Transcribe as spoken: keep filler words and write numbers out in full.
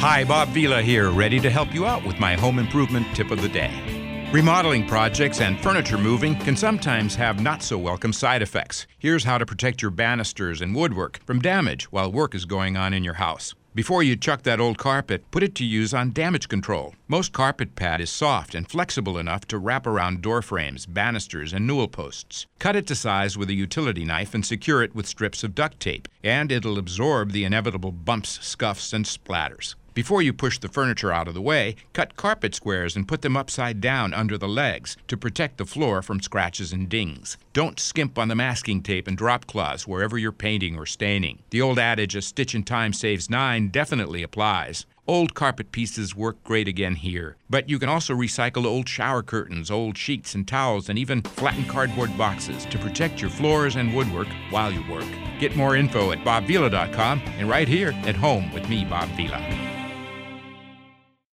Hi, Bob Vila here, ready to help you out with my home improvement tip of the day. Remodeling projects and furniture moving can sometimes have not-so-welcome side effects. Here's how to protect your banisters and woodwork from damage while work is going on in your house. Before you chuck that old carpet, put it to use on damage control. Most carpet pad is soft and flexible enough to wrap around door frames, banisters, and newel posts. Cut it to size with a utility knife and secure it with strips of duct tape, and it'll absorb the inevitable bumps, scuffs, and splatters. Before you push the furniture out of the way, cut carpet squares and put them upside down under the legs to protect the floor from scratches and dings. Don't skimp on the masking tape and drop cloths wherever you're painting or staining. The old adage, a stitch in time saves nine, definitely applies. Old carpet pieces work great again here, but you can also recycle old shower curtains, old sheets and towels, and even flattened cardboard boxes to protect your floors and woodwork while you work. Get more info at bob vila dot com and right here at home with me, Bob Vila.